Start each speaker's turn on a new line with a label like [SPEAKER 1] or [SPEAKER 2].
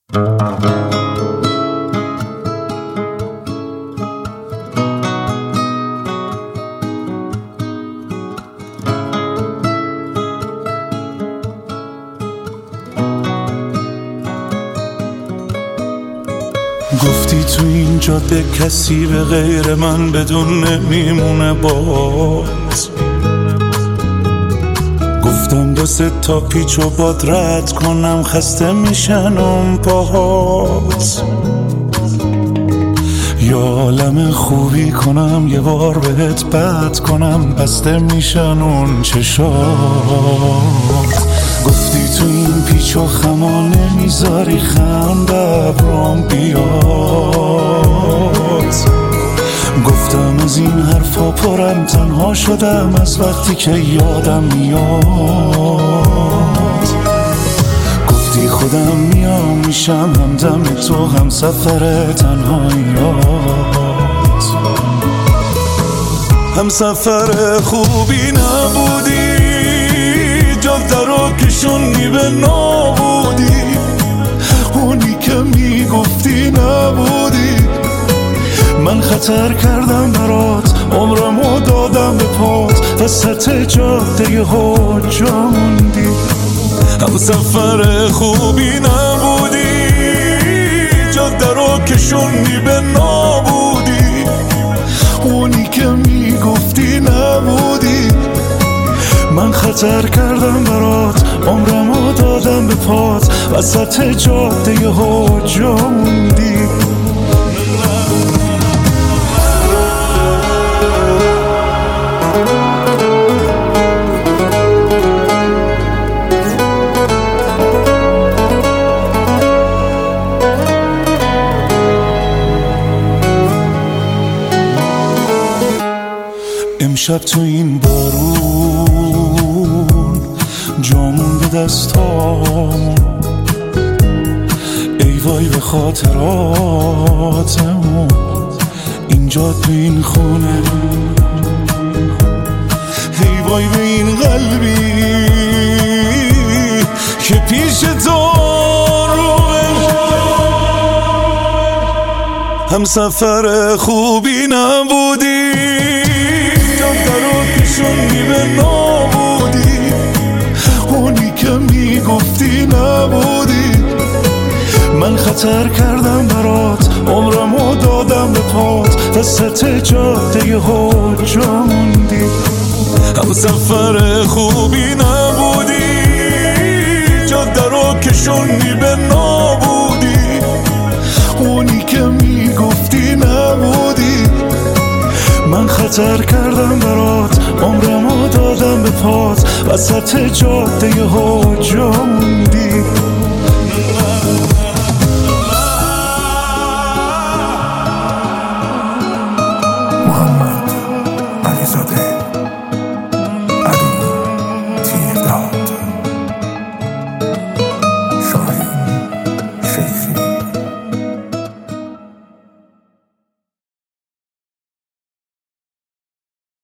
[SPEAKER 1] گفتی تو این جاده کسی به غیر من بدون نمیمونه باز. گفتم 2-3 تا پیچ و باد رد کنم، خسته میشن اون پاهات. یا عالم خوبی کنم یه بار بهت بد کنم، بسته میشن اون چشات. گفتی تو این پیچ و خما نمیذاری خنده ابرام بیاد. گفتم از این حرفا پرم، تنها شدم از وقتی که یادم میاد. گفتی خودم میام میشم همدم تو، هم سفر تنهاییات. هم سفر خوبی نبودی، جاده رو کشوندی به نابودی. اونی که میگفتی نبودی. من خطر کردم برات، عمرمو دادم به پات، وسط جاده ها جا موندی. هم سفر خوبی نبودی، جاده رو کشوندی به نابودی. اونی که میگفتی نبودی. من خطر کردم برات، عمرمو دادم به پات، وسط جاده ها جا موندی. امشب تو این بارون جا مونده دستام، ای وای به خاطراتمون. اینجا تو این خونه، ای وای به این قلبی که پیش تو روه. هم سفر خوبی نبودی، جاده رو کشوندی به نابودی. اونی که میگفتی نبودی. من خطر کردم برات، عمرمو دادم به پات، وسط جاده ها جا موندی. هم سفر خوبی نبودی، جاده رو کشوندی به نابودی. اونی که میگفتی نبودی. من خطر کردم برات، عمرمو دادم به پات، وسط جاده ها جا موندی.